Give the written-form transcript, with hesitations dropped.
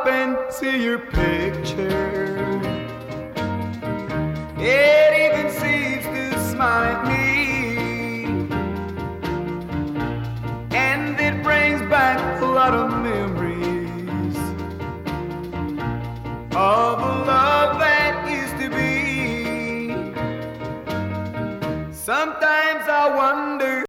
up and see your picture. It even seems to smile at me.